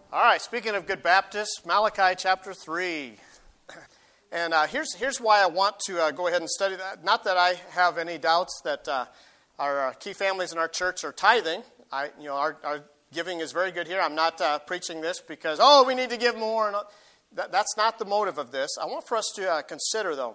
All right, speaking of good Baptists, Malachi chapter 3. And here's why I want to go ahead and study that. Not that I have any doubts that our key families in our church are tithing. Our giving is very good here. I'm not preaching this because, we need to give more. And that's not the motive of this. I want for us to consider, though.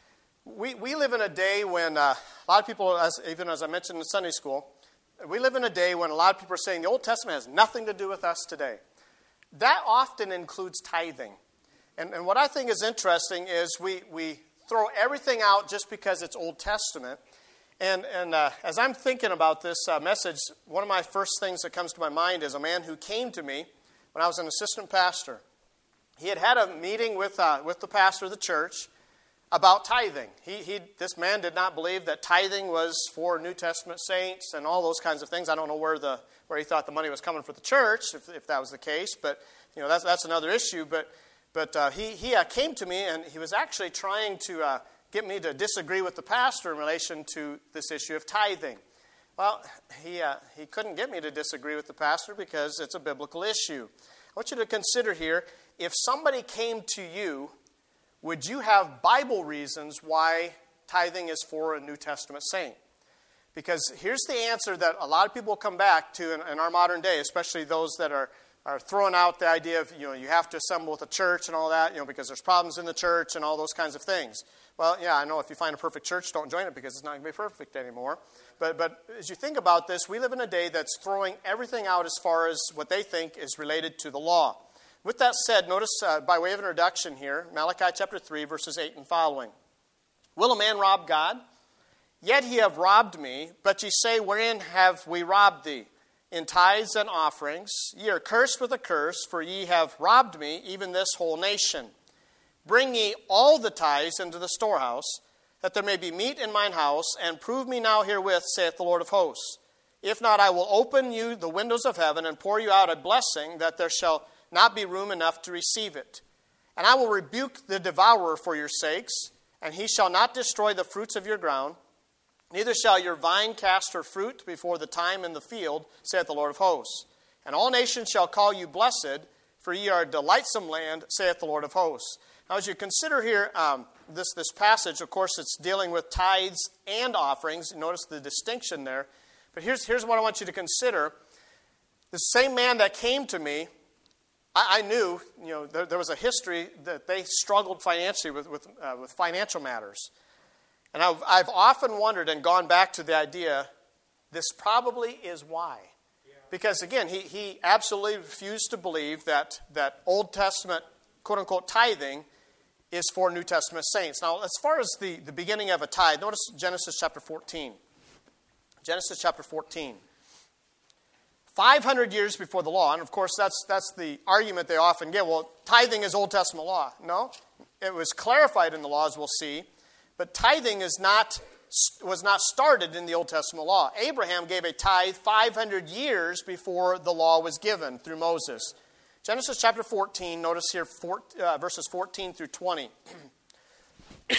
We live in a day when a lot of people, even as I mentioned in Sunday school, we live in a day when a lot of people are saying the Old Testament has nothing to do with us today. That often includes tithing. And what I think is interesting is we throw everything out just because it's Old Testament. And as I'm thinking about this message, one of my first things that comes to my mind is a man who came to me when I was an assistant pastor. He had a meeting with the pastor of the church about tithing. This man did not believe that tithing was for New Testament saints and all those kinds of things. I don't know where he thought the money was coming for the church, if that was the case. But that's another issue. But he came to me, and he was actually trying to get me to disagree with the pastor in relation to this issue of tithing. Well, he couldn't get me to disagree with the pastor because it's a biblical issue. I want you to consider here, if somebody came to you, would you have Bible reasons why tithing is for a New Testament saint? Because here's the answer that a lot of people come back to in our modern day, especially those that are throwing out the idea of, you have to assemble with a church and all that, because there's problems in the church and all those kinds of things. Well, yeah, I know if you find a perfect church, don't join it because it's not going to be perfect anymore. But as you think about this, we live in a day that's throwing everything out as far as what they think is related to the law. With that said, notice by way of introduction here, Malachi chapter 3, verses 8 and following. Will a man rob God? Yet ye have robbed me, but ye say, wherein have we robbed thee? In tithes and offerings. Ye are cursed with a curse, for ye have robbed me, even this whole nation. Bring ye all the tithes into the storehouse, that there may be meat in mine house, and prove me now herewith, saith the Lord of hosts. If not, I will open you the windows of heaven, and pour you out a blessing, that there shall not be room enough to receive it. And I will rebuke the devourer for your sakes, and he shall not destroy the fruits of your ground, neither shall your vine cast her fruit before the time in the field, saith the Lord of hosts. And all nations shall call you blessed, for ye are a delightsome land, saith the Lord of hosts. Now, as you consider here this passage, of course, it's dealing with tithes and offerings. Notice the distinction there. But here's what I want you to consider. The same man that came to me, I knew, there was a history that they struggled financially with financial matters. And I've often wondered and gone back to the idea, this probably is why. Because, again, he absolutely refused to believe that Old Testament, quote-unquote, tithing is for New Testament saints. Now, as far as the beginning of a tithe, notice Genesis chapter 14. Genesis chapter 14. 500 years before the law, and of course that's the argument they often give. Well, tithing is Old Testament law. No, it was clarified in the law, as we'll see, but tithing was not started in the Old Testament law. Abraham gave a tithe 500 years before the law was given through Moses. Genesis chapter 14, notice here verses 14 through 20. It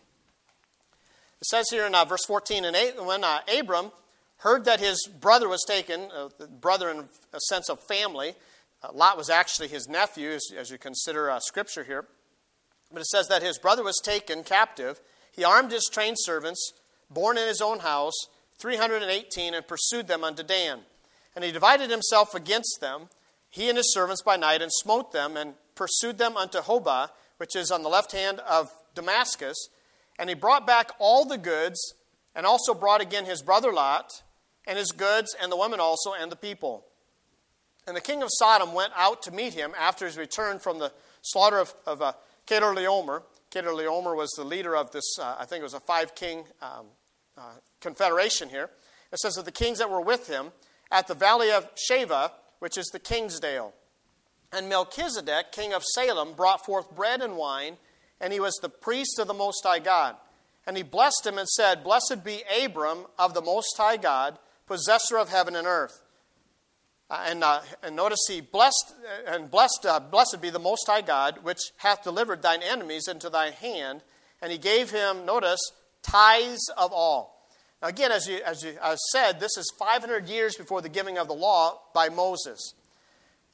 says here in verse 14 and 8, when Abram heard that his brother was taken, brother in a sense of family. Lot was actually his nephew, as you consider Scripture here. But it says that his brother was taken captive. He armed his trained servants, born in his own house, 318, and pursued them unto Dan. And he divided himself against them, he and his servants by night, and smote them, and pursued them unto Hobah, which is on the left hand of Damascus. And he brought back all the goods, and also brought again his brother Lot, and his goods, and the women also, and the people. And the king of Sodom went out to meet him after his return from the slaughter of Chedorlaomer. Chedorlaomer was the leader of this, I think it was a 5-king confederation here. It says that the kings that were with him at the valley of Shaveh, which is the Kingsdale. And Melchizedek, king of Salem, brought forth bread and wine, and he was the priest of the Most High God. And he blessed him and said, Blessed be Abram of the Most High God, possessor of heaven and earth. And notice he blessed be the Most High God, which hath delivered thine enemies into thy hand. And he gave him, notice, tithes of all. Now again, as I said, this is 500 years before the giving of the law by Moses.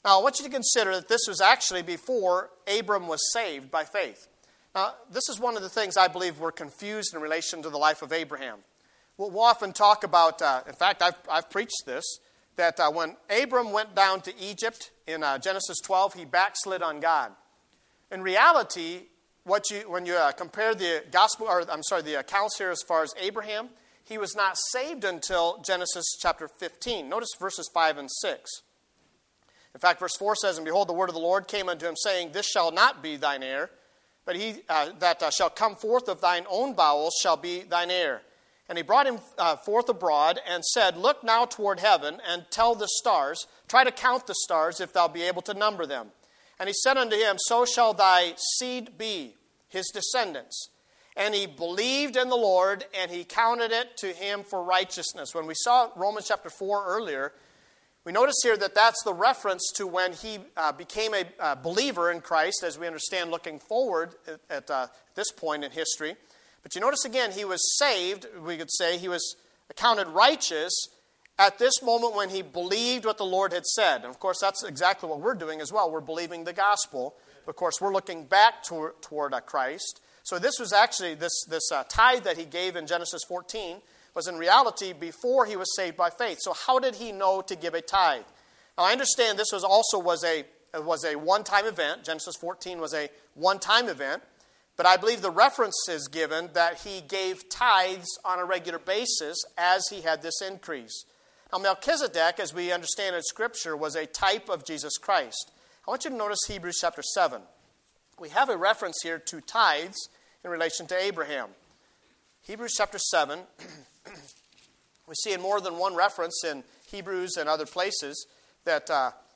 Now, I want you to consider that this was actually before Abram was saved by faith. Now, this is one of the things I believe we're confused in relation to the life of Abraham. We'll often talk about, in fact, I've preached this, that when Abram went down to Egypt in Genesis 12, he backslid on God. In reality, when you compare the accounts here as far as Abraham, he was not saved until Genesis chapter 15. Notice verses 5 and 6. In fact, verse 4 says, "And behold, the word of the Lord came unto him, saying, This shall not be thine heir, but he that shall come forth of thine own bowels shall be thine heir. And he brought him forth abroad, and said, Look now toward heaven, and tell the stars, try to count the stars, if thou be able to number them. And he said unto him, So shall thy seed be," his descendants. "And he believed in the Lord, and he counted it to him for righteousness." When we saw Romans chapter 4 earlier, we notice here that that's the reference to when he became a believer in Christ, as we understand looking forward at this point in history. But you notice again, he was saved, we could say, he was accounted righteous at this moment when he believed what the Lord had said. And of course, that's exactly what we're doing as well. We're believing the gospel. Of course, we're looking back toward Christ. So this was actually, this tithe that he gave in Genesis 14 was in reality before he was saved by faith. So how did he know to give a tithe? Now I understand this was a one-time event. Genesis 14 was a one-time event. But I believe the reference is given that he gave tithes on a regular basis as he had this increase. Now Melchizedek, as we understand in Scripture, was a type of Jesus Christ. I want you to notice Hebrews chapter 7. We have a reference here to tithes in relation to Abraham. Hebrews chapter 7, we see in more than one reference in Hebrews and other places that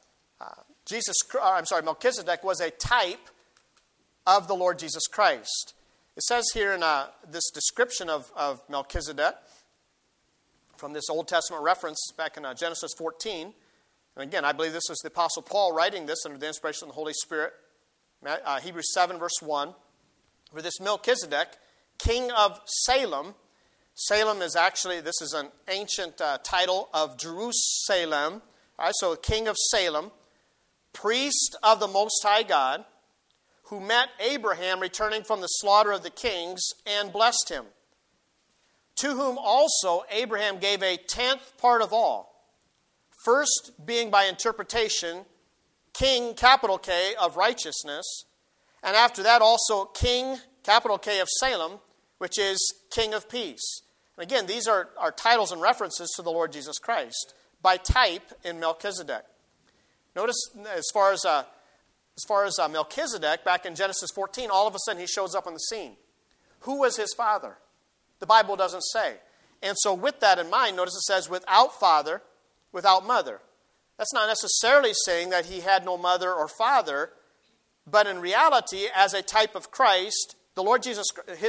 Melchizedek was a type of the Lord Jesus Christ. It says here in this description of Melchizedek, from this Old Testament reference back in Genesis 14, and again, I believe this was the Apostle Paul writing this under the inspiration of the Holy Spirit, Hebrews 7 verse 1, for this Melchizedek, king of Salem. Salem is actually, this is an ancient title of Jerusalem. All right, so king of Salem, priest of the Most High God, who met Abraham returning from the slaughter of the kings and blessed him, to whom also Abraham gave a tenth part of all, first being by interpretation king, capital K, of righteousness, and after that also king, capital K, of Salem, which is king of peace. And again, these are titles and references to the Lord Jesus Christ by type in Melchizedek. Notice as far as Melchizedek, back in Genesis 14, all of a sudden he shows up on the scene. Who was his father? The Bible doesn't say. And so with that in mind, notice it says, without father, without mother. That's not necessarily saying that he had no mother or father, but in reality, as a type of Christ, the Lord Jesus,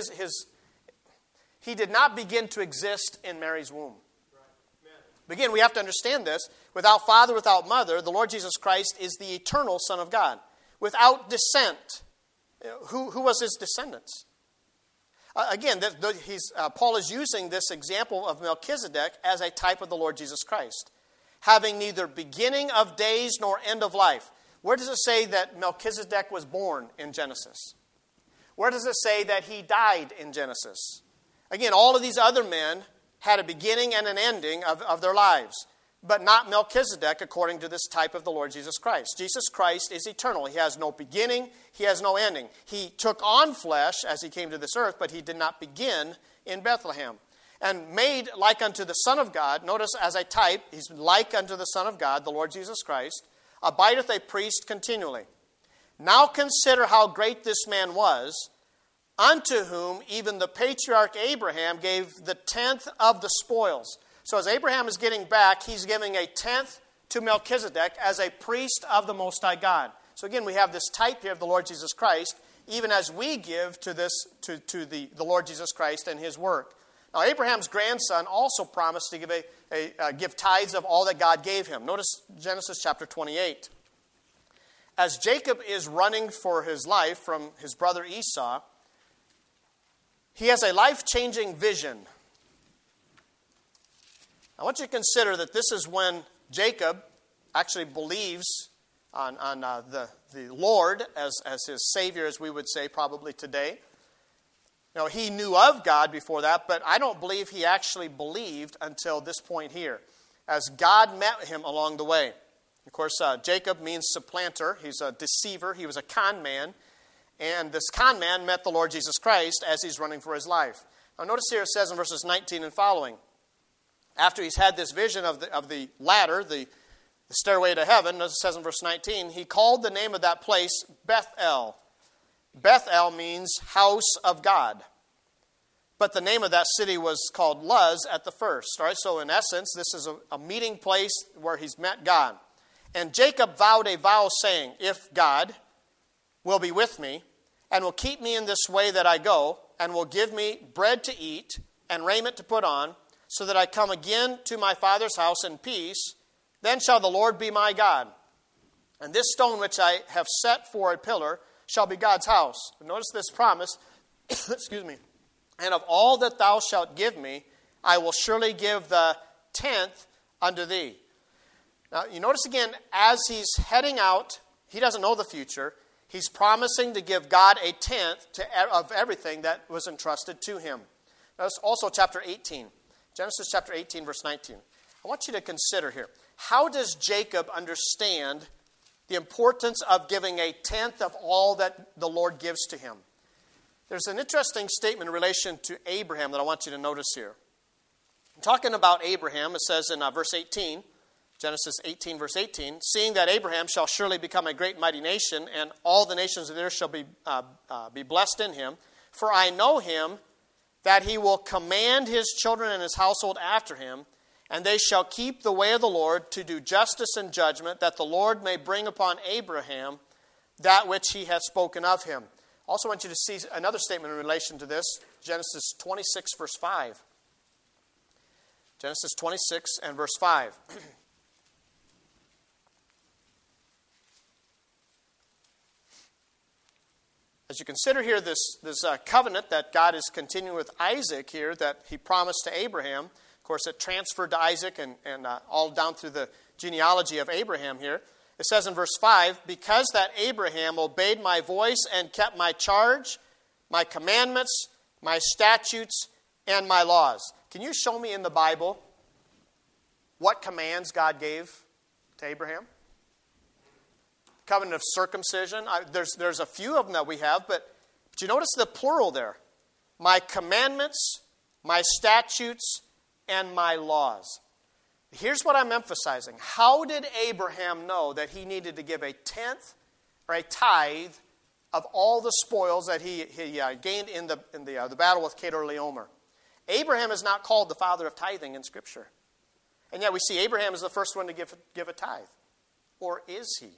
he did not begin to exist in Mary's womb. Again, we have to understand this. Without father, without mother, the Lord Jesus Christ is the eternal Son of God. Without descent, who was his descendants? Again, Paul is using this example of Melchizedek as a type of the Lord Jesus Christ, having neither beginning of days nor end of life. Where does it say that Melchizedek was born in Genesis? Where does it say that he died in Genesis? Again, all of these other men had a beginning and an ending of their lives, but not Melchizedek according to this type of the Lord Jesus Christ. Jesus Christ is eternal. He has no beginning. He has no ending. He took on flesh as he came to this earth, but he did not begin in Bethlehem. And made like unto the Son of God, notice as a type, he's like unto the Son of God, the Lord Jesus Christ, abideth a priest continually. Now consider how great this man was, unto whom even the patriarch Abraham gave the tenth of the spoils. So as Abraham is getting back, he's giving a tenth to Melchizedek as a priest of the Most High God. So again, we have this type here of the Lord Jesus Christ, even as we give to the Lord Jesus Christ and his work. Now Abraham's grandson also promised to give tithes of all that God gave him. Notice Genesis chapter 28. As Jacob is running for his life from his brother Esau, he has a life-changing vision. I want you to consider that this is when Jacob actually believes the Lord as his Savior, as we would say probably today. Now, he knew of God before that, but I don't believe he actually believed until this point here, as God met him along the way. Of course, Jacob means supplanter. He's a deceiver. He was a con man. And this con man met the Lord Jesus Christ as he's running for his life. Now, notice here it says in verses 19 and following, after he's had this vision of the ladder, the stairway to heaven, as it says in verse 19, he called the name of that place Bethel. Bethel means house of God. But the name of that city was called Luz at the first. All right, so in essence, this is a meeting place where he's met God. And Jacob vowed a vow saying, if God will be with me and will keep me in this way that I go and will give me bread to eat and raiment to put on, so that I come again to my father's house in peace, then shall the Lord be my God. And this stone which I have set for a pillar shall be God's house. Notice this promise, excuse me. And of all that thou shalt give me, I will surely give the 10th unto thee. Now, you notice again, as he's heading out, he doesn't know the future. He's promising to give God a 10th of everything that was entrusted to him. Notice also chapter 18. Genesis chapter 18, verse 19. I want you to consider here. How does Jacob understand the importance of giving a 10th of all that the Lord gives to him? There's an interesting statement in relation to Abraham that I want you to notice here. Talking about Abraham, it says in verse 18, Genesis 18, verse 18, seeing that Abraham shall surely become a great mighty nation, and all the nations of the earth shall be blessed in him. For I know him, that he will command his children and his household after him, and they shall keep the way of the Lord to do justice and judgment, that the Lord may bring upon Abraham that which he has spoken of him. Also want you to see another statement in relation to this, Genesis 26, verse 5. Genesis 26 and verse 5. As you consider here this covenant that God is continuing with Isaac here, that he promised to Abraham. Of course, it transferred to Isaac and all down through the genealogy of Abraham here. It says in verse 5, because that Abraham obeyed my voice and kept my charge, my commandments, my statutes, and my laws. Can you show me in the Bible what commands God gave to Abraham? Covenant of circumcision. There's a few of them that we have, but you notice the plural there. My commandments, my statutes, and my laws. Here's what I'm emphasizing. How did Abraham know that he needed to give a 10th or a tithe of all the spoils that he gained in the battle with Kedorlaomer? Abraham is not called the father of tithing in Scripture. And yet we see Abraham is the first one to give a tithe. Or is he?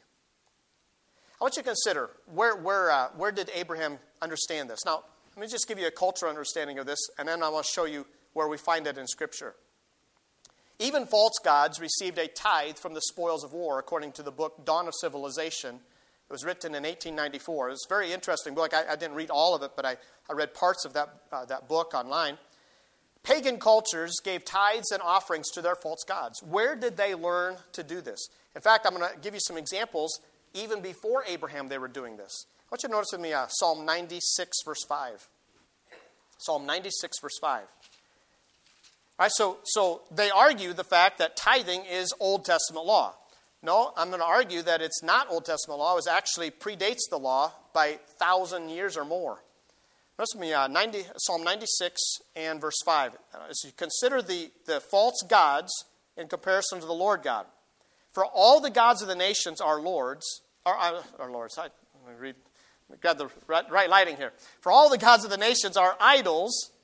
I want you to consider, where did Abraham understand this? Now, let me just give you a cultural understanding of this, and then I want to show you where we find it in Scripture. Even false gods received a tithe from the spoils of war, according to the book Dawn of Civilization. It was written in 1894. It's a very interesting book. I didn't read all of it, but I read parts of that book online. Pagan cultures gave tithes and offerings to their false gods. Where did they learn to do this? In fact, I'm going to give you some examples. Even before Abraham, they were doing this. I want you to notice with me Psalm 96, verse 5. Psalm 96, verse 5. All right, so they argue the fact that tithing is Old Testament law. No, I'm going to argue that it's not Old Testament law. It actually predates the law by 1,000 years or more. Notice with me Psalm 96 and verse 5. As you consider the false gods in comparison to the Lord God. For all the gods of the nations are lords. Are lords. Let me grab the right lighting here. For all the gods of the nations are idols.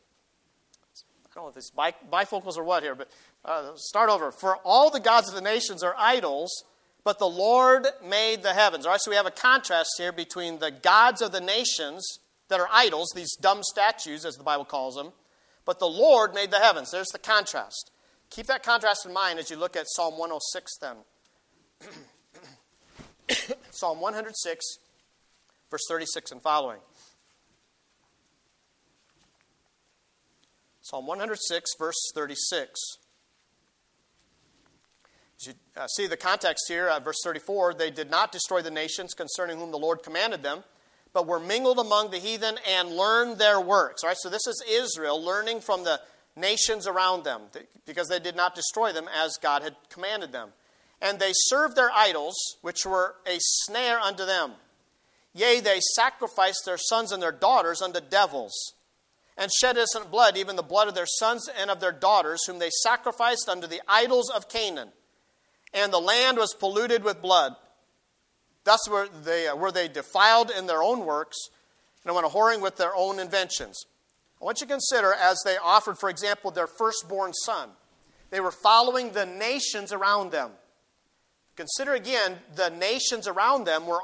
I don't know if it's bifocals or what here, but start over. For all the gods of the nations are idols, but the Lord made the heavens. All right, so we have a contrast here between the gods of the nations that are idols, these dumb statues, as the Bible calls them, but the Lord made the heavens. There's the contrast. Keep that contrast in mind as you look at Psalm 106 then. Psalm 106, verse 36 and following. Psalm 106, verse 36. As you see the context here, verse 34, they did not destroy the nations concerning whom the Lord commanded them, but were mingled among the heathen and learned their works. All right, so this is Israel learning from the nations around them because they did not destroy them as God had commanded them. And they served their idols, which were a snare unto them. Yea, they sacrificed their sons and their daughters unto devils, and shed innocent blood, even the blood of their sons and of their daughters, whom they sacrificed unto the idols of Canaan. And the land was polluted with blood. Thus were they defiled in their own works, and went a-whoring with their own inventions. I want you to consider, as they offered, for example, their firstborn son, they were following the nations around them. Consider again, the nations around them were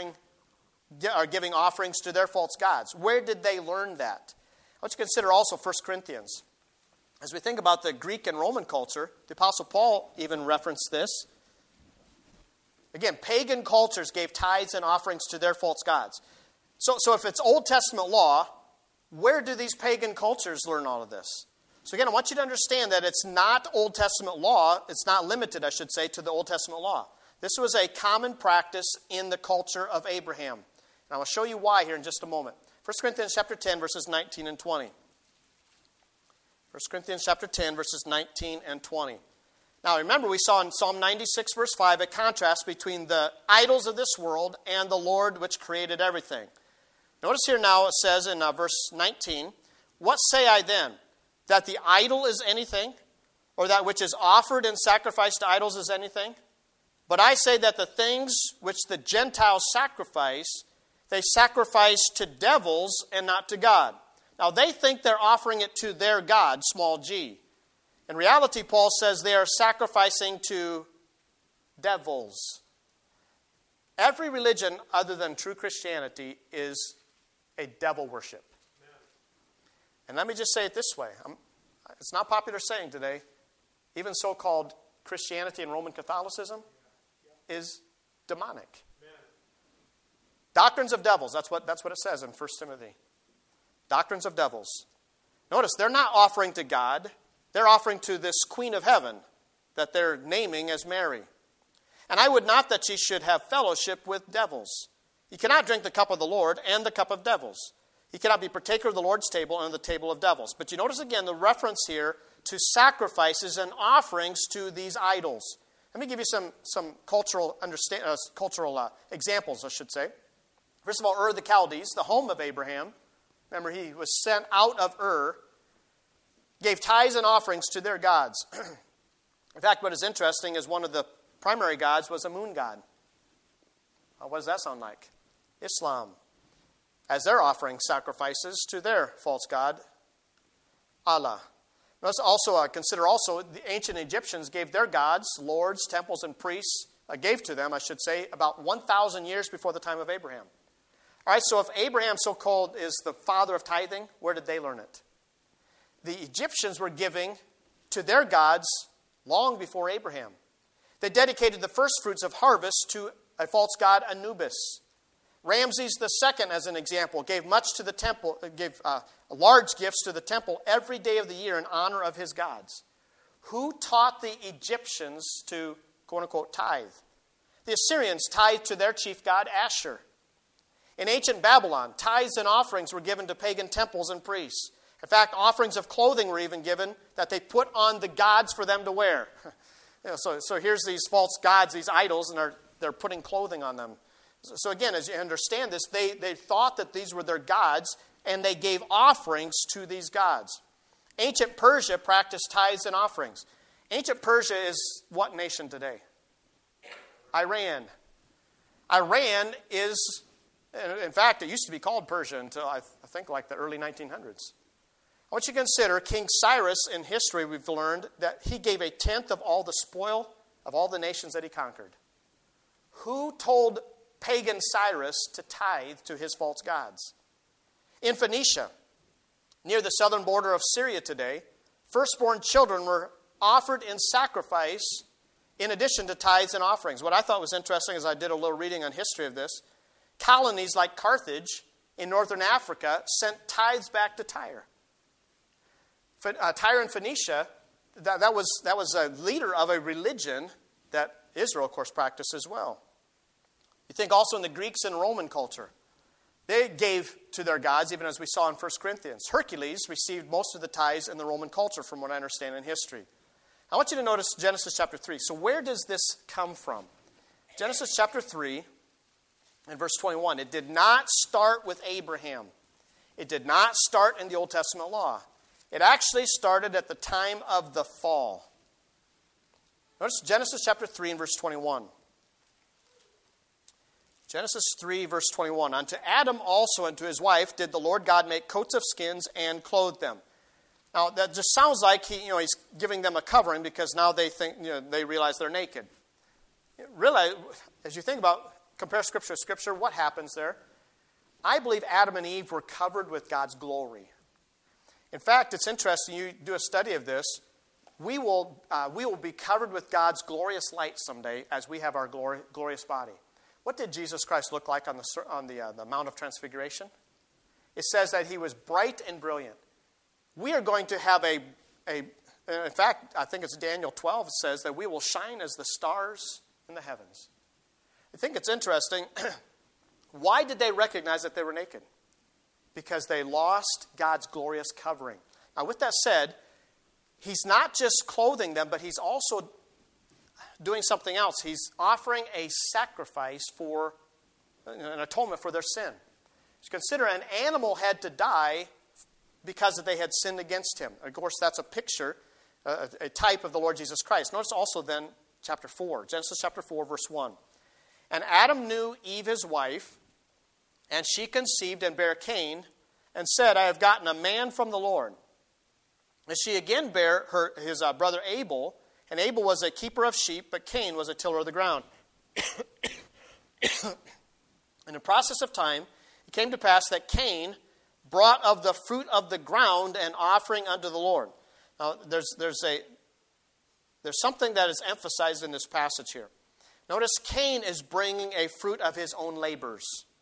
giving offerings to their false gods. Where did they learn that? I want you to consider also 1 Corinthians. As we think about the Greek and Roman culture, the Apostle Paul even referenced this. Again, pagan cultures gave tithes and offerings to their false gods. So if it's Old Testament law, where do these pagan cultures learn all of this? So again, I want you to understand that it's not Old Testament law. It's not limited, I should say, to the Old Testament law. This was a common practice in the culture of Abraham. And I will show you why here in just a moment. 1 Corinthians chapter 10, verses 19 and 20. 1 Corinthians chapter 10, verses 19 and 20. Now remember, we saw in Psalm 96, verse 5, a contrast between the idols of this world and the Lord which created everything. Notice here now it says in verse 19, "What say I then? That the idol is anything? Or that which is offered and sacrificed to idols is anything? But I say that the things which the Gentiles sacrifice, they sacrifice to devils and not to God." Now they think they're offering it to their God, small g. In reality, Paul says they are sacrificing to devils. Every religion other than true Christianity is a devil worship. And let me just say it this way. It's not popular saying today. Even so-called Christianity and Roman Catholicism is demonic. Doctrines of devils. That's what it says in 1 Timothy. Doctrines of devils. Notice, they're not offering to God. They're offering to this Queen of Heaven that they're naming as Mary. "And I would not that ye should have fellowship with devils. Ye cannot drink the cup of the Lord and the cup of devils. Ye cannot be partaker of the Lord's table and the table of devils." But you notice again the reference here to sacrifices and offerings to these idols. Let me give you some cultural examples, I should say. First of all, Ur of the Chaldees, the home of Abraham. Remember, he was sent out of Ur, gave tithes and offerings to their gods. In fact, what is interesting is one of the primary gods was a moon god. What does that sound like? Islam, as they're offering sacrifices to their false god, Allah. Let's also consider the ancient Egyptians gave their gods, lords, temples, and priests, gave to them, I should say, about 1,000 years before the time of Abraham. All right, so if Abraham, so-called, is the father of tithing, where did they learn it? The Egyptians were giving to their gods long before Abraham. They dedicated the first fruits of harvest to a false god, Anubis. Ramses II, as an example, gave much to the temple, gave large gifts to the temple every day of the year in honor of his gods. Who taught the Egyptians to, quote-unquote, tithe? The Assyrians tithed to their chief god, Ashur. In ancient Babylon, tithes and offerings were given to pagan temples and priests. In fact, offerings of clothing were even given that they put on the gods for them to wear. So here's these false gods, these idols, and they're putting clothing on them. So again, as you understand this, they thought that these were their gods, and they gave offerings to these gods. Ancient Persia practiced tithes and offerings. Ancient Persia is what nation today? Iran. Iran is, in fact, it used to be called Persia until I think like the early 1900s. I want you to consider King Cyrus in history. We've learned that he gave a tenth of all the spoil of all the nations that he conquered. Who told pagan Cyrus to tithe to his false gods? In Phoenicia, near the southern border of Syria today, firstborn children were offered in sacrifice in addition to tithes and offerings. What I thought was interesting as I did a little reading on history of this, colonies like Carthage in northern Africa sent tithes back to Tyre. Tyre and Phoenicia, that was a leader of a religion that Israel, of course, practiced as well. You think also in the Greeks and Roman culture. They gave to their gods, even as we saw in 1 Corinthians. Hercules received most of the tithes in the Roman culture, from what I understand in history. I want you to notice Genesis chapter 3. So where does this come from? Genesis chapter 3 and verse 21. It did not start with Abraham. It did not start in the Old Testament law. It actually started at the time of the fall. Notice Genesis chapter 3 and verse 21. Genesis 3, verse 21. Unto Adam also and to his wife did the Lord God make coats of skins and clothe them. Now, that just sounds like he's giving them a covering, because now they think, they realize they're naked. Really, as you think about, compare Scripture to Scripture, what happens there? I believe Adam and Eve were covered with God's glory. In fact, it's interesting, you do a study of this, we will be covered with God's glorious light someday as we have our glorious body. What did Jesus Christ look like on the Mount of Transfiguration? It says that he was bright and brilliant. We are going to have in fact, I think it's Daniel 12, it says that we will shine as the stars in the heavens. I think it's interesting. Why did they recognize that they were naked? Because they lost God's glorious covering. Now, with that said, he's not just clothing them, but he's also doing something else. He's offering a sacrifice for an atonement for their sin. So consider, an animal had to die because they had sinned against him. Of course, that's a picture, a type of the Lord Jesus Christ. Notice also then chapter 4, Genesis chapter 4, verse 1. And Adam knew Eve his wife, and she conceived and bare Cain, and said, I have gotten a man from the Lord. And she again bare his brother Abel, and Abel was a keeper of sheep, but Cain was a tiller of the ground. In the process of time, it came to pass that Cain brought of the fruit of the ground an offering unto the Lord. Now, there's something that is emphasized in this passage here. Notice Cain is bringing a fruit of his own labors.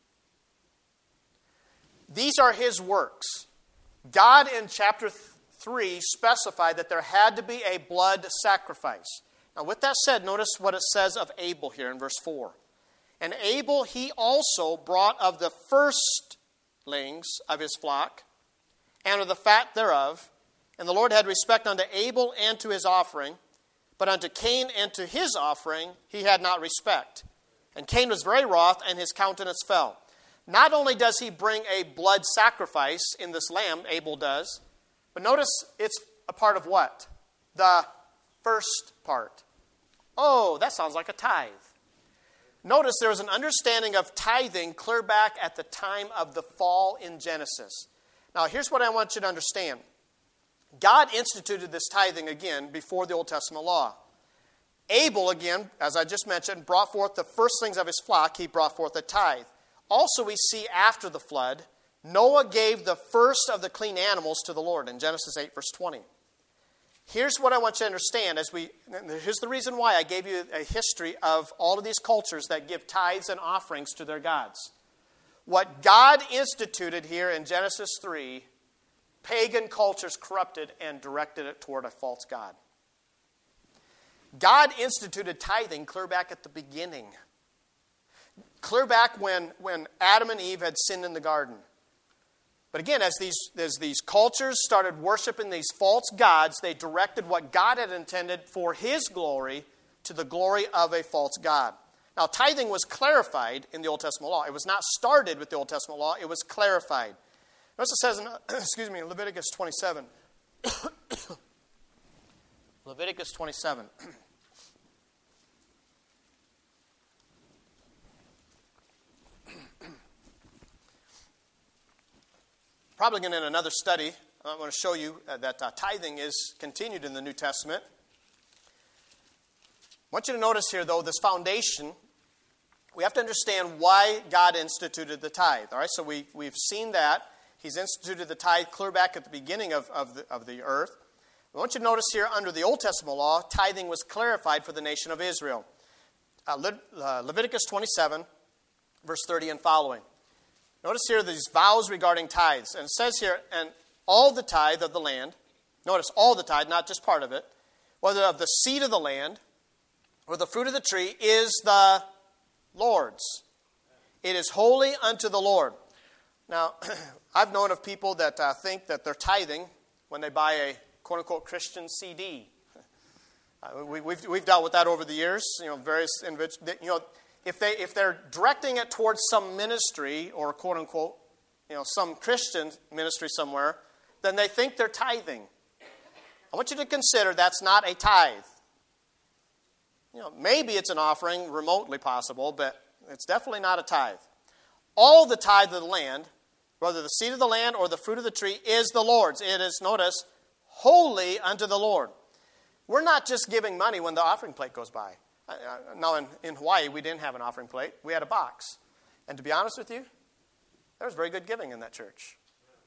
These are his works. God in chapter 3 specified that there had to be a blood sacrifice. Now, with that said, notice what it says of Abel here in verse 4. And Abel, he also brought of the firstlings of his flock, and of the fat thereof. And the Lord had respect unto Abel and to his offering, but unto Cain and to his offering he had not respect. And Cain was very wroth, and his countenance fell. Not only does he bring a blood sacrifice in this lamb, Abel does, but notice it's a part of what? The first part. Oh, that sounds like a tithe. Notice there is an understanding of tithing clear back at the time of the fall in Genesis. Now, here's what I want you to understand. God instituted this tithing again before the Old Testament law. Abel, again, as I just mentioned, brought forth the firstlings of his flock. He brought forth a tithe. Also, we see after the flood, Noah gave the first of the clean animals to the Lord in Genesis 8, verse 20. Here's what I want you to understand. Here's the reason why I gave you a history of all of these cultures that give tithes and offerings to their gods. What God instituted here in Genesis 3, pagan cultures corrupted and directed it toward a false god. God instituted tithing clear back at the beginning. Clear back when Adam and Eve had sinned in the garden. But again, as these cultures started worshiping these false gods, they directed what God had intended for His glory to the glory of a false god. Now, tithing was clarified in the Old Testament law. It was not started with the Old Testament law. It was clarified. Notice it says in Leviticus 27. Leviticus 27. Probably going to in another study, I want to show you that tithing is continued in the New Testament. I want you to notice here, though, this foundation. We have to understand why God instituted the tithe. All right, so we've seen that. He's instituted the tithe clear back at the beginning of the earth. I want you to notice here, under the Old Testament law, tithing was clarified for the nation of Israel. Leviticus 27, verse 30 and following. Notice here these vows regarding tithes. And it says here, and all the tithe of the land, notice all the tithe, not just part of it, whether of the seed of the land, or the fruit of the tree is the Lord's. It is holy unto the Lord. Now, I've known of people that think that they're tithing when they buy a quote-unquote Christian CD. We've dealt with that over the years. Various individuals. If they're directing it towards some ministry or quote-unquote, some Christian ministry somewhere, then they think they're tithing. I want you to consider that's not a tithe. Maybe it's an offering, remotely possible, but it's definitely not a tithe. All the tithe of the land, whether the seed of the land or the fruit of the tree, is the Lord's. It is, notice, holy unto the Lord. We're not just giving money when the offering plate goes by. Now, in Hawaii, we didn't have an offering plate. We had a box. And to be honest with you, there was very good giving in that church.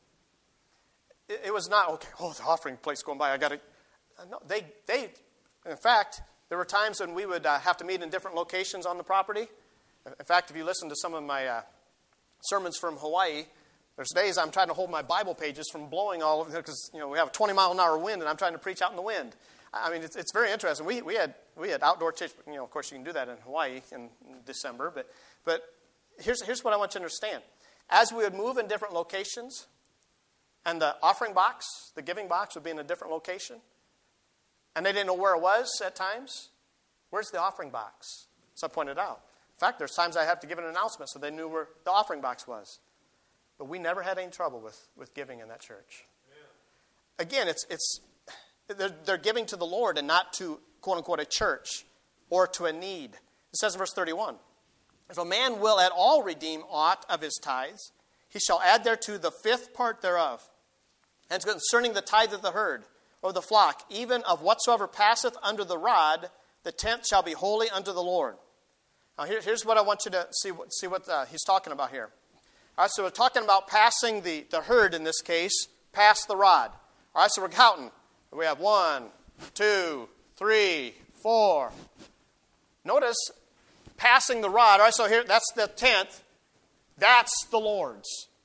It was not, okay, the offering plate's going by. I got to... No, they, in fact, there were times when we would have to meet in different locations on the property. In fact, if you listen to some of my sermons from Hawaii, there's days I'm trying to hold my Bible pages from blowing all over, because we have a 20-mile-an-hour wind, and I'm trying to preach out in the wind. I mean, it's very interesting. We had outdoor church. Of course, you can do that in Hawaii in December. But here's what I want you to understand. As we would move in different locations, and the offering box, the giving box, would be in a different location, and they didn't know where it was at times. Where's the offering box? So I pointed out. In fact, there's times I have to give an announcement so they knew where the offering box was. But we never had any trouble with giving in that church. Yeah. Again, they're giving to the Lord and not to, quote-unquote, a church or to a need. It says in verse 31, if a man will at all redeem aught of his tithes, he shall add thereto the fifth part thereof. And concerning the tithe of the herd or the flock, even of whatsoever passeth under the rod, the tenth shall be holy unto the Lord. Now here's what I want you to see what he's talking about here. All right, so we're talking about passing the herd, in this case, past the rod. All right, so we're counting. We have 1, 2, 3, 4. Notice, passing the rod. All right, so here, that's the 10th. That's the Lord's.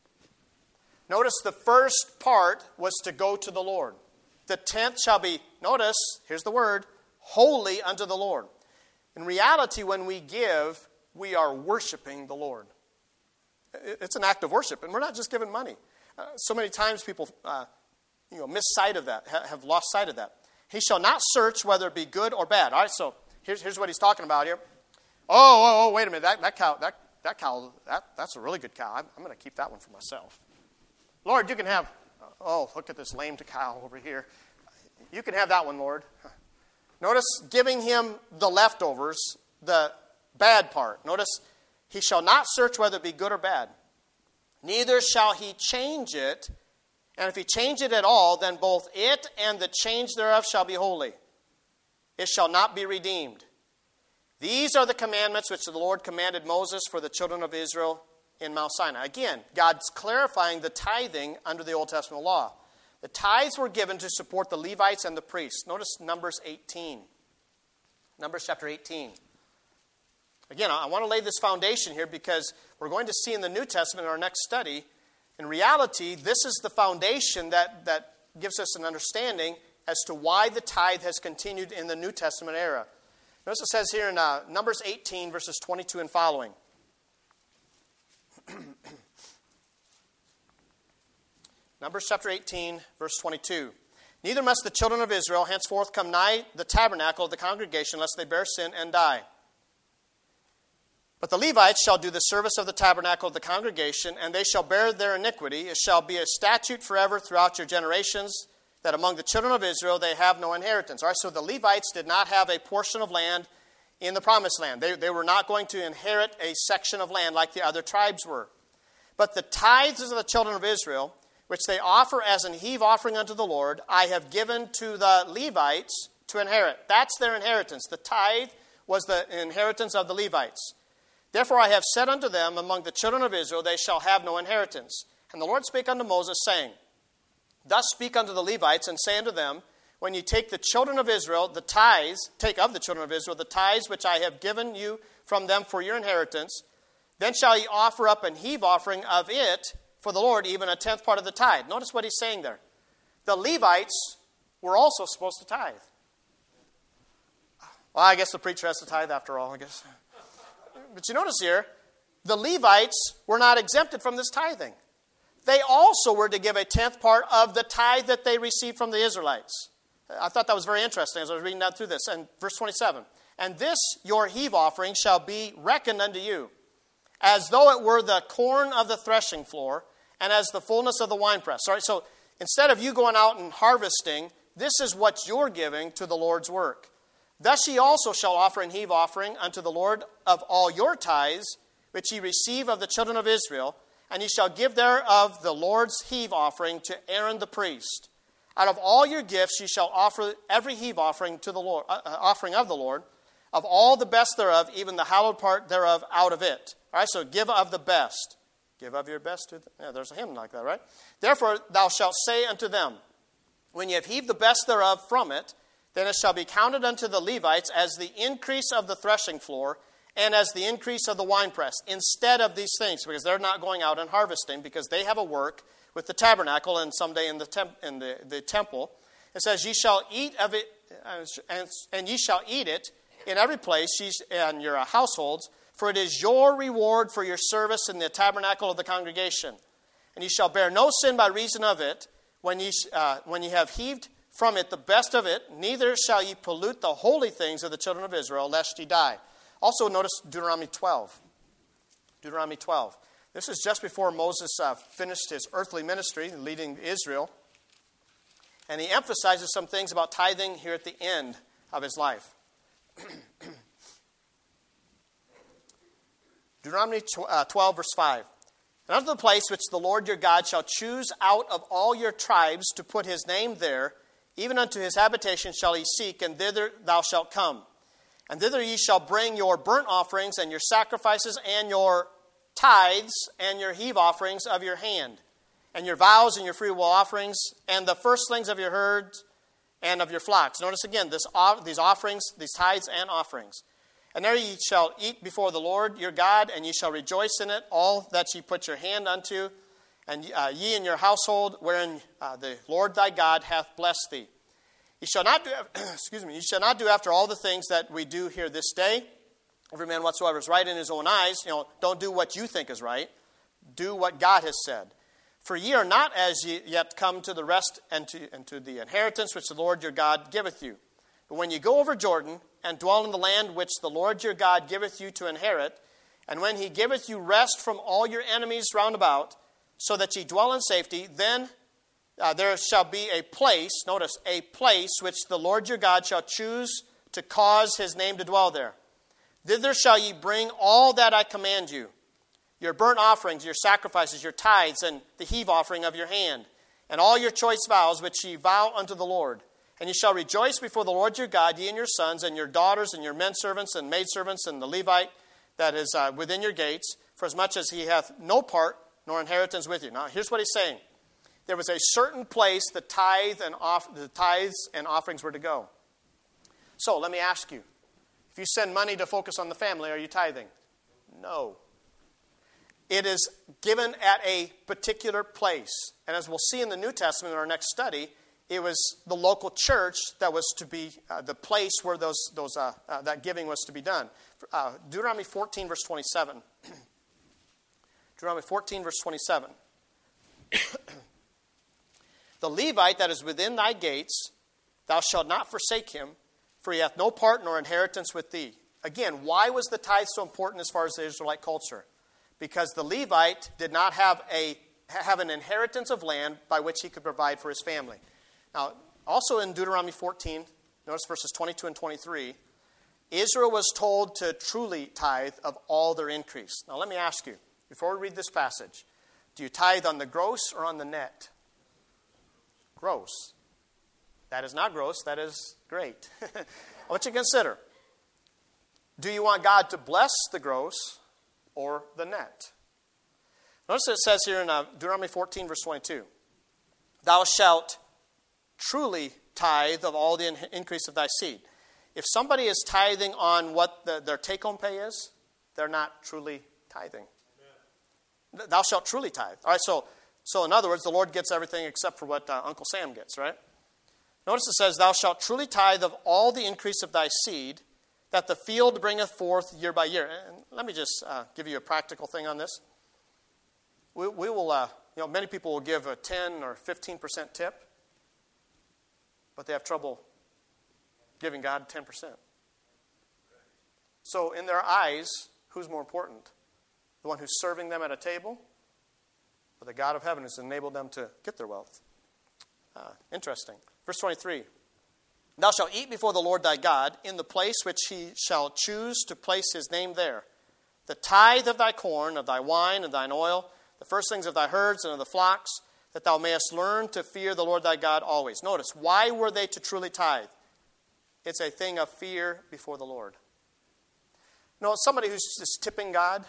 Notice the first part was to go to the Lord. The 10th shall be, notice, here's the word, holy unto the Lord. In reality, when we give, we are worshiping the Lord. It's an act of worship, and we're not just giving money. So many times people miss sight of that, have lost sight of that. He shall not search whether it be good or bad. All right, so here's what he's talking about here. Oh, wait a minute. That cow, that's a really good cow. I'm going to keep that one for myself. Lord, you can have, look at this lame cow over here. You can have that one, Lord. Notice giving him the leftovers, the bad part. Notice, he shall not search whether it be good or bad. Neither shall he change it. And if he change it at all, then both it and the change thereof shall be holy. It shall not be redeemed. These are the commandments which the Lord commanded Moses for the children of Israel in Mount Sinai. Again, God's clarifying the tithing under the Old Testament law. The tithes were given to support the Levites and the priests. Notice Numbers 18. Numbers chapter 18. Again, I want to lay this foundation here because we're going to see in the New Testament in our next study, in reality, this is the foundation that gives us an understanding as to why the tithe has continued in the New Testament era. Notice it says here in Numbers 18, verses 22 and following. Numbers chapter 18, verse 22. Neither must the children of Israel henceforth come nigh the tabernacle of the congregation, lest they bear sin and die. But the Levites shall do the service of the tabernacle of the congregation, and they shall bear their iniquity. It shall be a statute forever throughout your generations, that among the children of Israel they have no inheritance. All right, so the Levites did not have a portion of land in the promised land. They were not going to inherit a section of land like the other tribes were. But the tithes of the children of Israel, which they offer as an heave offering unto the Lord, I have given to the Levites to inherit. That's their inheritance. The tithe was the inheritance of the Levites. Therefore I have said unto them, among the children of Israel they shall have no inheritance. And the Lord spake unto Moses, saying, Thus speak unto the Levites, and say unto them, when you take the children of Israel, the tithes, take of the children of Israel, the tithes which I have given you from them for your inheritance, then shall ye offer up an heave offering of it for the Lord, even a tenth part of the tithe. Notice what he's saying there. The Levites were also supposed to tithe. Well, I guess the preacher has to tithe after all, I guess. But you notice here, the Levites were not exempted from this tithing. They also were to give a tenth part of the tithe that they received from the Israelites. I thought that was very interesting as I was reading down through this. And verse 27, and this your heave offering shall be reckoned unto you, as though it were the corn of the threshing floor, and as the fullness of the winepress. All right, so instead of you going out and harvesting, this is what you're giving to the Lord's work. Thus ye also shall offer an heave offering unto the Lord of all your tithes, which ye receive of the children of Israel, and ye shall give thereof the Lord's heave offering to Aaron the priest. Out of all your gifts ye shall offer every heave offering to the Lord, offering of the Lord, of all the best thereof, even the hallowed part thereof out of it. All right, so give of the best. Give of your best to there's a hymn like that, right? Therefore thou shalt say unto them, when ye have heaved the best thereof from it, then it shall be counted unto the Levites as the increase of the threshing floor and as the increase of the winepress, instead of these things, because they're not going out and harvesting, because they have a work with the tabernacle and someday in the temple. It says, ye shall eat of it, and ye shall eat it in every place in your households, for it is your reward for your service in the tabernacle of the congregation. And ye shall bear no sin by reason of it, when ye have heaved from it the best of it, neither shall ye pollute the holy things of the children of Israel, lest ye die. Also notice Deuteronomy 12. Deuteronomy 12. This is just before Moses finished his earthly ministry, leading Israel. And he emphasizes some things about tithing here at the end of his life. Deuteronomy 12, verse 5. And unto the place which the Lord your God shall choose out of all your tribes to put his name there, even unto his habitation shall he seek, and thither thou shalt come. And thither ye shall bring your burnt offerings and your sacrifices and your tithes and your heave offerings of your hand, and your vows and your freewill offerings, and the firstlings of your herds and of your flocks. Notice again, these offerings, these tithes and offerings. And there ye shall eat before the Lord your God, and ye shall rejoice in it, all that ye put your hand unto, and ye and your household, wherein the Lord thy God hath blessed thee. Ye shall not do, ye shall not do after all the things that we do here this day. Every man whatsoever is right in his own eyes. Don't do what you think is right. Do what God has said. For ye are not as ye yet come to the rest and to the inheritance which the Lord your God giveth you. But when ye go over Jordan and dwell in the land which the Lord your God giveth you to inherit, and when he giveth you rest from all your enemies round about, so that ye dwell in safety, then there shall be a place, notice, a place which the Lord your God shall choose to cause his name to dwell there. Thither shall ye bring all that I command you, your burnt offerings, your sacrifices, your tithes, and the heave offering of your hand, and all your choice vows which ye vow unto the Lord. And ye shall rejoice before the Lord your God, ye and your sons, and your daughters, and your menservants, and maidservants, and the Levite that is within your gates, for as much as he hath no part nor inheritance with you. Now, here's what he's saying. There was a certain place the tithes and offerings were to go. So, let me ask you. If you send money to focus on the family, are you tithing? No. It is given at a particular place. And as we'll see in the New Testament in our next study, it was the local church that was to be the place where that giving was to be done. Deuteronomy 14, verse 27. Deuteronomy 14, verse 27. The Levite that is within thy gates, thou shalt not forsake him, for he hath no part nor inheritance with thee. Again, why was the tithe so important as far as the Israelite culture? Because the Levite did not have an inheritance of land by which he could provide for his family. Now, also in Deuteronomy 14, notice verses 22 and 23, Israel was told to truly tithe of all their increase. Now, let me ask you, before we read this passage, do you tithe on the gross or on the net? Gross. That is not gross, that is great. I want you to consider, do you want God to bless the gross or the net? Notice it says here in Deuteronomy 14, verse 22, thou shalt truly tithe of all the increase of thy seed. If somebody is tithing on what their take-home pay is, they're not truly tithing. Amen. Thou shalt truly tithe. All right, so in other words, the Lord gets everything except for what Uncle Sam gets, right? Notice it says, thou shalt truly tithe of all the increase of thy seed, that the field bringeth forth year by year. And let me just give you a practical thing on this. We will, many people will give a 10 or 15% tip, but they have trouble giving God 10%. So in their eyes, who's more important? The one who's serving them at a table, or the God of heaven who's enabled them to get their wealth? Interesting. Verse 23. Thou shalt eat before the Lord thy God in the place which he shall choose to place his name there. The tithe of thy corn, of thy wine, of thine oil, the firstlings of thy herds and of the flocks, that thou mayest learn to fear the Lord thy God always. Notice, why were they to truly tithe? It's a thing of fear before the Lord. Somebody who's just tipping God,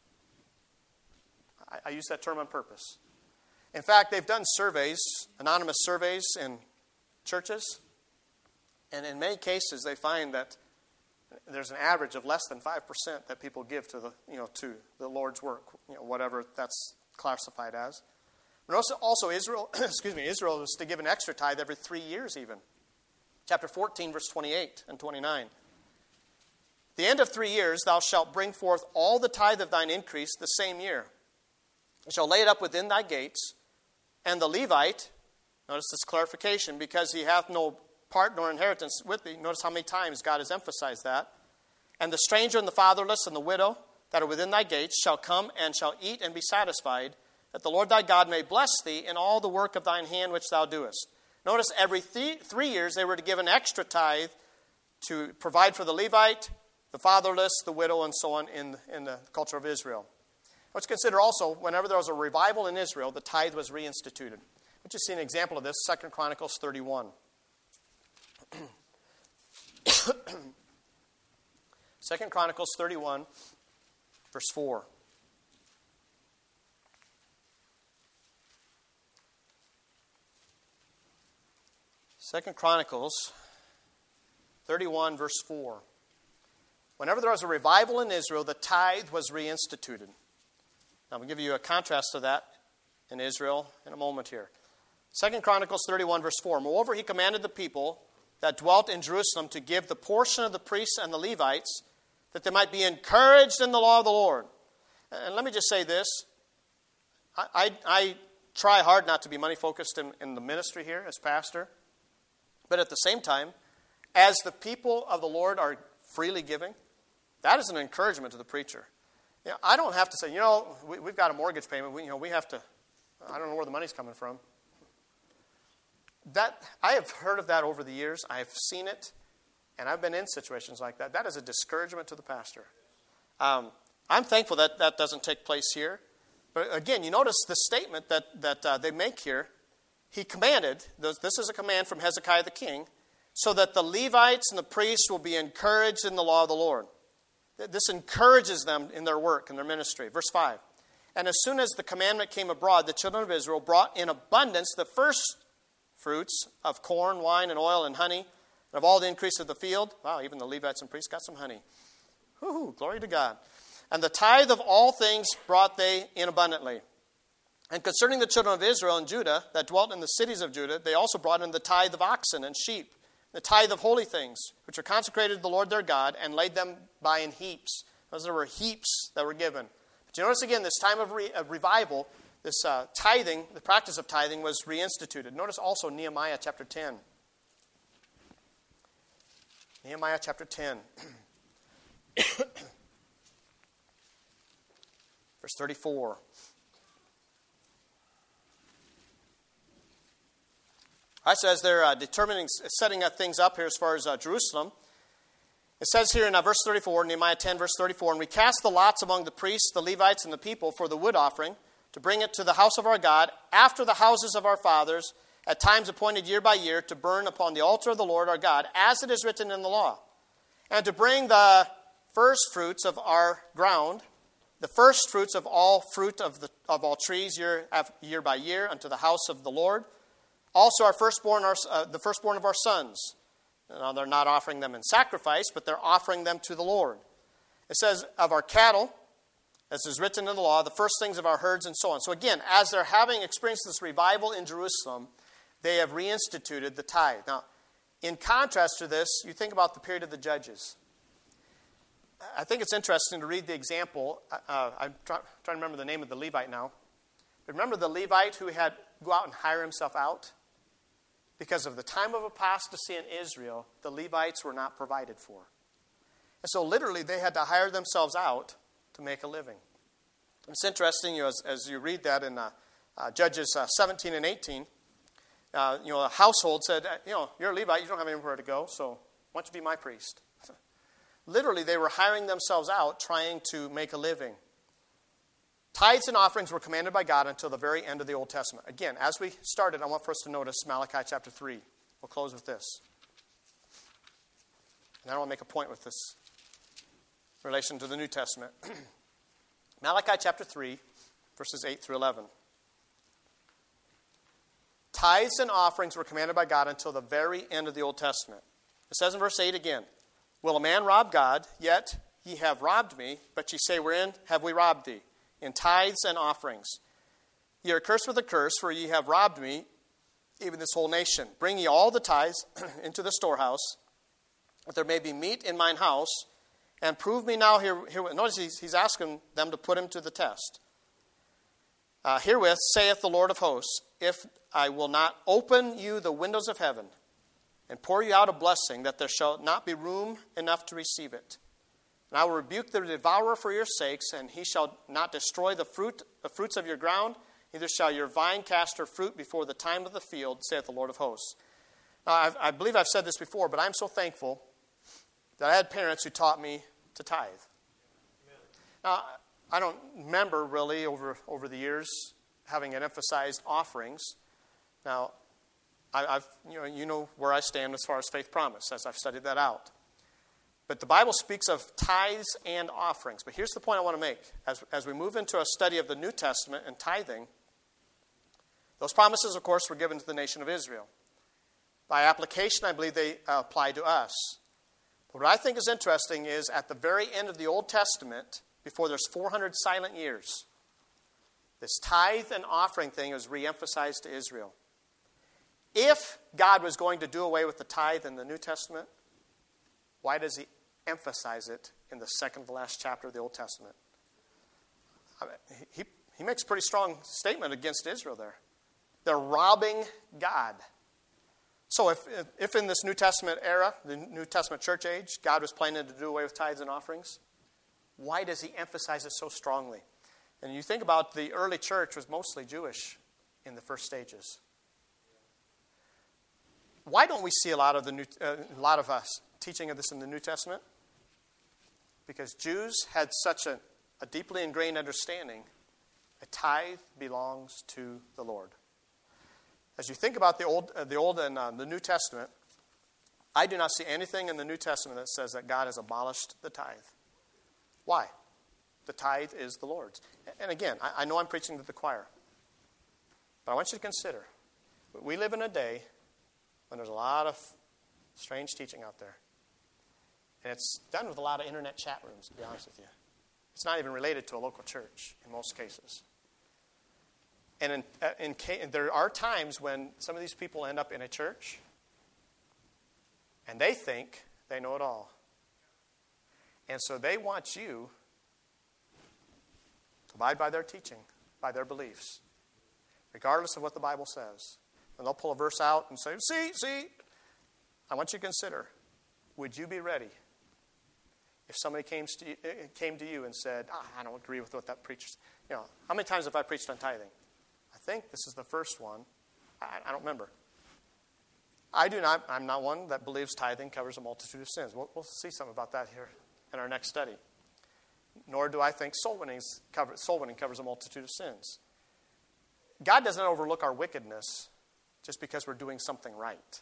I use that term on purpose. In fact, they've done surveys, anonymous surveys in churches, and in many cases they find that there's an average of less than 5% that people give to the Lord's work, whatever that's classified as. But also Israel, Israel was to give an extra tithe every 3 years even. Chapter 14, verse 28 and 29. The end of 3 years thou shalt bring forth all the tithe of thine increase the same year. You shall lay it up within thy gates, and the Levite, notice this clarification, because he hath no part nor inheritance with thee. Notice how many times God has emphasized that. And the stranger and the fatherless and the widow that are within thy gates shall come and shall eat and be satisfied, that the Lord thy God may bless thee in all the work of thine hand which thou doest. Notice every 3 years they were to give an extra tithe to provide for the Levite, the fatherless, the widow, and so on in the culture of Israel. Let's consider also, whenever there was a revival in Israel, the tithe was reinstituted. Let's just see an example of this, 2 Chronicles 31. 2 Chronicles 31, verse 4. Second Chronicles 31, verse 4. Whenever there was a revival in Israel, the tithe was reinstituted. Now, we'll give you a contrast to that in Israel in a moment here. 2 Chronicles 31, verse 4. Moreover, he commanded the people that dwelt in Jerusalem to give the portion of the priests and the Levites, that they might be encouraged in the law of the Lord. And let me just say this. I try hard not to be money-focused in the ministry here as pastor. But at the same time, as the people of the Lord are freely giving, that is an encouragement to the preacher. I don't have to say, we've got a mortgage payment. We have to, I don't know where the money's coming from. That I have heard of that over the years. I've seen it, and I've been in situations like that. That is a discouragement to the pastor. I'm thankful that that doesn't take place here. But again, you notice the statement that they make here. He commanded, this is a command from Hezekiah the king, so that the Levites and the priests will be encouraged in the law of the Lord. This encourages them in their work, in their ministry. Verse 5. And as soon as the commandment came abroad, the children of Israel brought in abundance the first fruits of corn, wine, and oil, and honey, and of all the increase of the field. Wow, even the Levites and priests got some honey. Woo-hoo, glory to God. And the tithe of all things brought they in abundantly. And concerning the children of Israel and Judah that dwelt in the cities of Judah, they also brought in the tithe of oxen and sheep, the tithe of holy things, which are consecrated to the Lord their God, and laid them by in heaps. Those were heaps that were given. But you notice again, this time of revival, this tithing, the practice of tithing was reinstituted. Notice also Nehemiah chapter 10. Nehemiah chapter 10. Verse 34. All right, so as they're setting things up here as far as Jerusalem, it says here in verse 34, Nehemiah 10, verse 34, and we cast the lots among the priests, the Levites, and the people for the wood offering, to bring it to the house of our God, after the houses of our fathers, at times appointed year by year, to burn upon the altar of the Lord our God, as it is written in the law, and to bring the first fruits of our ground, the first fruits of all fruit of all trees year by year, unto the house of the Lord. Also, the firstborn of our sons. Now, they're not offering them in sacrifice, but they're offering them to the Lord. It says, of our cattle, as is written in the law, the first things of our herds, and so on. So again, as they're having experienced this revival in Jerusalem, they have reinstituted the tithe. Now, in contrast to this, you think about the period of the Judges. I think it's interesting to read the example. I'm trying to remember the name of the Levite now. Remember the Levite who had to go out and hire himself out? Because of the time of apostasy in Israel, the Levites were not provided for. And so literally they had to hire themselves out to make a living. It's interesting, as you read that in Judges 17 and 18, a household said, you're a Levite, you don't have anywhere to go, so why don't you be my priest? Literally, they were hiring themselves out, trying to make a living. Tithes and offerings were commanded by God until the very end of the Old Testament. Again, as we started, I want for us to notice Malachi chapter 3. We'll close with this. And I want to make a point with this in relation to the New Testament. Malachi chapter 3, verses 8 through 11. Tithes and offerings were commanded by God until the very end of the Old Testament. It says in verse 8 again, "Will a man rob God? Yet ye have robbed me. But ye say, wherein have we robbed thee? In tithes and offerings. Ye are cursed with a curse, for ye have robbed me, even this whole nation. Bring ye all the tithes into the storehouse, that there may be meat in mine house, and prove me now herewith." Notice he's asking them to put him to the test. "Herewith, saith the Lord of hosts, if I will not open you the windows of heaven, and pour you out a blessing, that there shall not be room enough to receive it. And I will rebuke the devourer for your sakes, and he shall not destroy the fruits of your ground, neither shall your vine cast her fruit before the time of the field, saith the Lord of hosts." Now, I believe I've said this before, but I'm so thankful that I had parents who taught me to tithe. Amen. Now, I don't remember really over the years having it emphasized offerings. Now, you know where I stand as far as faith promise, as I've studied that out. But the Bible speaks of tithes and offerings. But here's the point I want to make. As we move into a study of the New Testament and tithing, those promises, of course, were given to the nation of Israel. By application, I believe they apply to us. But what I think is interesting is at the very end of the Old Testament, before there's 400 silent years, this tithe and offering thing is reemphasized to Israel. If God was going to do away with the tithe in the New Testament, why does he emphasize it in the second to last chapter of the Old Testament? He makes a pretty strong statement against Israel there. They're robbing God. So if in this New Testament era, the New Testament church age, God was planning to do away with tithes and offerings, why does he emphasize it so strongly? And you think about the early church was mostly Jewish in the first stages. Why don't we see a lot of us teaching of this in the New Testament? Because Jews had such a deeply ingrained understanding. A tithe belongs to the Lord. As you think about the Old and the New Testament, I do not see anything in the New Testament that says that God has abolished the tithe. Why? The tithe is the Lord's. And again, I know I'm preaching to the choir, but I want you to consider, we live in a day when there's a lot of strange teaching out there. And it's done with a lot of internet chat rooms, to be honest with you. It's not even related to a local church in most cases. And there are times when some of these people end up in a church and they think they know it all. And so they want you to abide by their teaching, by their beliefs, regardless of what the Bible says. And they'll pull a verse out and say, see. I want you to consider, would you be ready if somebody came to you and said, I don't agree with what that preacher said. How many times have I preached on tithing? I think this is the first one. I don't remember. I'm not one that believes tithing covers a multitude of sins. We'll see something about that here in our next study. Nor do I think soul winning covers a multitude of sins. God doesn't overlook our wickedness just because we're doing something right.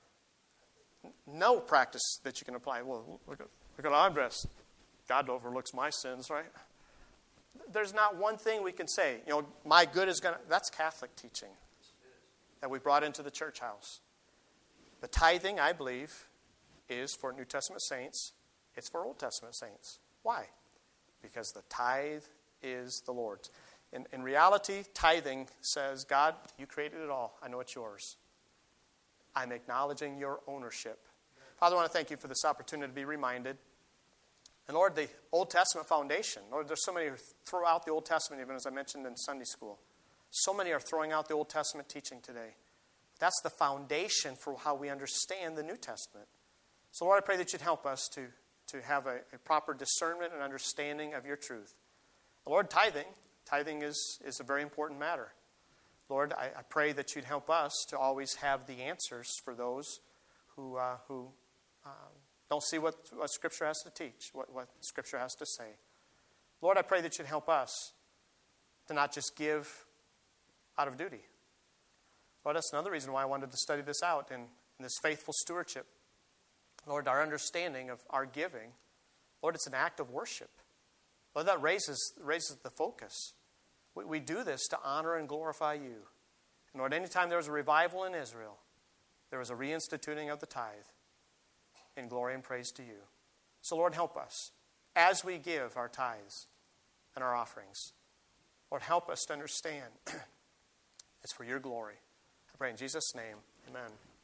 No practice that you can apply. Well, look at Andres. God overlooks my sins, right? There's not one thing we can say, my good is going to... That's Catholic teaching that we brought into the church house. The tithing, I believe, is for New Testament saints. It's for Old Testament saints. Why? Because the tithe is the Lord's. In reality, tithing says, God, you created it all. I know it's yours. I'm acknowledging your ownership. Father, I want to thank you for this opportunity to be reminded And Lord, the Old Testament foundation. Lord, there's so many who throw out the Old Testament, even as I mentioned in Sunday school. So many are throwing out the Old Testament teaching today. That's the foundation for how we understand the New Testament. So Lord, I pray that you'd help us to have a proper discernment and understanding of your truth. Lord, tithing is a very important matter. Lord, I pray that you'd help us to always have the answers for those who don't see what Scripture has to teach, what Scripture has to say. Lord, I pray that you'd help us to not just give out of duty. Lord, that's another reason why I wanted to study this out in this faithful stewardship. Lord, our understanding of our giving, Lord, it's an act of worship. Lord, that raises the focus. We do this to honor and glorify you. And Lord, anytime there was a revival in Israel, there was a reinstituting of the tithe in glory and praise to you. So Lord, help us as we give our tithes and our offerings. Lord, help us to understand it's for your glory. I pray in Jesus' name, amen.